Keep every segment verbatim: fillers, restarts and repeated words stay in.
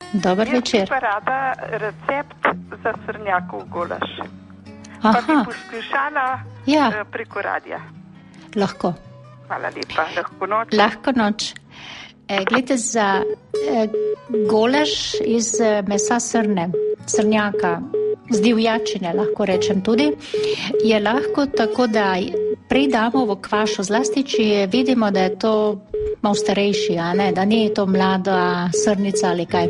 Dobar večer. Jaz bi pa rada recept za srnjakov golaž. Aha. Pa bi poslušala Ja. eh, preko radija. Lahko. Hvala lepa, lahko noč. Lahko noč. E, glede za e, golaž iz e, mesa srne, srnjaka, z divjačine, lahko rečem tudi, je lahko tako, da prej damo v kvašo, zlasti, če vidimo, da je to malo starejši, a ne, da ni to mlada srnica ali kaj,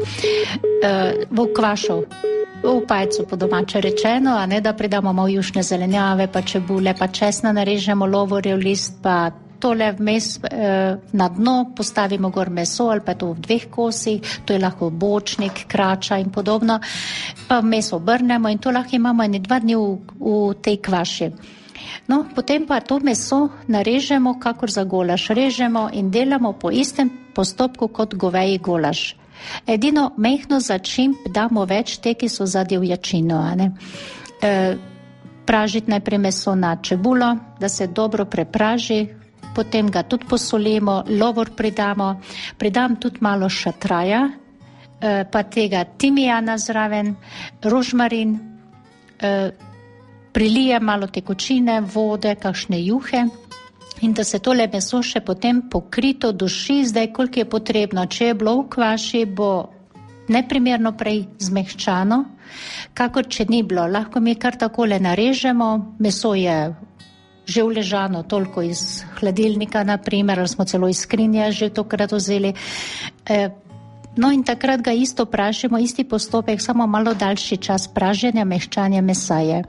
e, v kvašo. V pajcu po domače rečeno, a ne, da pridamo malo jušne zelenjave, pa čebule, pa česna narežemo, lovorjev list, pa tole vmes eh, na dno postavimo gor meso ali pa to v dveh kosih, to je lahko bočnik, krača in podobno, pa vmes obrnemo in to lahko imamo ene dva dni v, v tej kvaši. No, potem pa to meso narežemo, kakor za golaž režemo in delamo po istem postopku kot goveji golaž. Edino mehno začimb damo več te, ki so za divjačino, a ne. E, pražiti najprej meso na čebulo, da se dobro prepraži, potem ga tudi posolimo, lovor pridamo, pridam tudi malo šatraja, e, pa tega timijana zraven, rožmarin, e, prilijem malo tekočine, vode, kakšne juhe, in da se tole meso še potem pokrito duši, zdaj koliko je potrebno. Če je bilo v kvaši, bo neprimerno prej zmehčano, kakor če ni bilo. Lahko mi kar takole narežemo, meso je že uležano toliko iz hladilnika, naprimer, ali smo celo iz skrinje že tokrat vzeli. E, no in takrat ga isto pražimo, isti postopek, samo malo daljši čas praženja, mehčanja mesa je.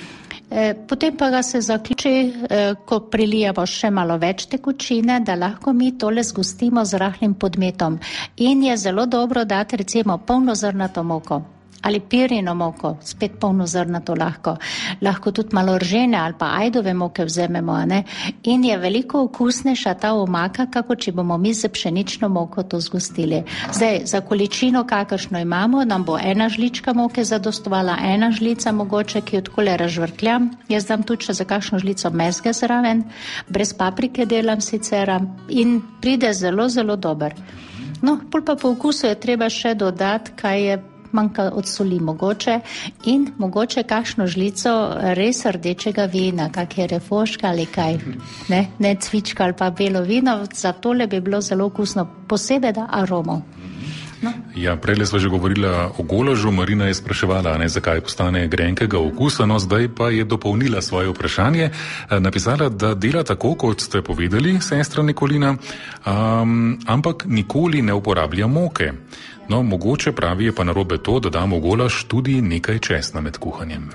Potem pa ga se zaključi, ko prilijemo še malo več tekočine, da lahko mi tole zgostimo z rahlim podmetom. In je zelo dobro dati recimo polnozrnato moko ali pirino moko, spet polnozrnato lahko. Lahko tudi malo ržene ali pa ajdove moke vzememo, a ne? In je veliko okusnejša ta omaka, kako če bomo mi z pšenično moko to zgostili. Zdaj, za količino, kakršno imamo, nam bo ena žlička moke zadostovala, ena žlica mogoče, ki jo takole razžvrkljam. Jaz dam tudi še za kakšno žlico mezge zraven, brez paprike delam sicer in pride zelo, zelo dober. No, pol pa po okusu je treba še dodati, kaj je manjka od soli mogoče in mogoče kakšno žlico res rdečega vina, kak je refoška ali kaj, ne, ne cvička ali pa belo vino, za tole bi bilo zelo okusno, posebej da aromo. No. Ja, prejle sva že govorila o golažu, Marina je spraševala, ne, zakaj postane grenkega okusa, no zdaj pa je dopolnila svoje vprašanje, napisala, da dela tako, kot ste povedali, sestra Nikolina, um, ampak nikoli ne uporablja moke. No, mogoče pravi je pa narobe to, da damo v golaž tudi nekaj česna med kuhanjem.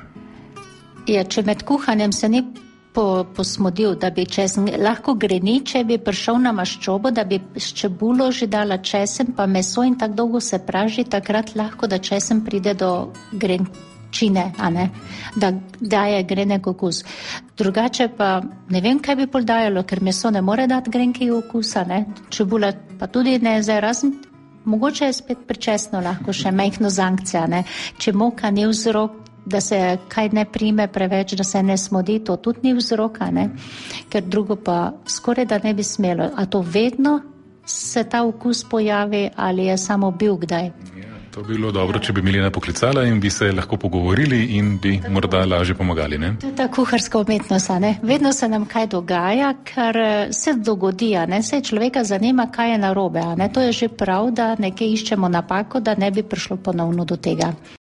Ja, če med kuhanjem se ni po, posmodil, da bi česen, lahko greni, če bi prišel na maščobo, da bi s čebulo že dala česen, pa meso in tako dolgo se praži, takrat lahko, da česen pride do grenčine, a ne, da daje grenek okus. Drugače pa ne vem, kaj bi pol dajalo, ker meso ne more dati grenkega okusa, ne, čebula pa tudi ne, zdaj razen. Mogoče je spet pričesno lahko še majhno sankcija, ne? Če moka ni vzrok, da se kaj ne prime preveč, da se ne smodi, to tudi ni vzroka, ne? Ker drugo pa skoraj da ne bi smelo. A to vedno se ta okus pojavi ali je samo bil kdaj? To bi bilo dobro, če bi Milena poklicala in bi se lahko pogovorili in bi morda lažje pomagali, ne? To je ta kuharska umetnost, ne? Vedno se nam kaj dogaja, ker se dogodi, ne? Se človeka zanima, kaj je narobe, ne? To je že prav, da nekaj iščemo napako, da ne bi prišlo ponovno do tega.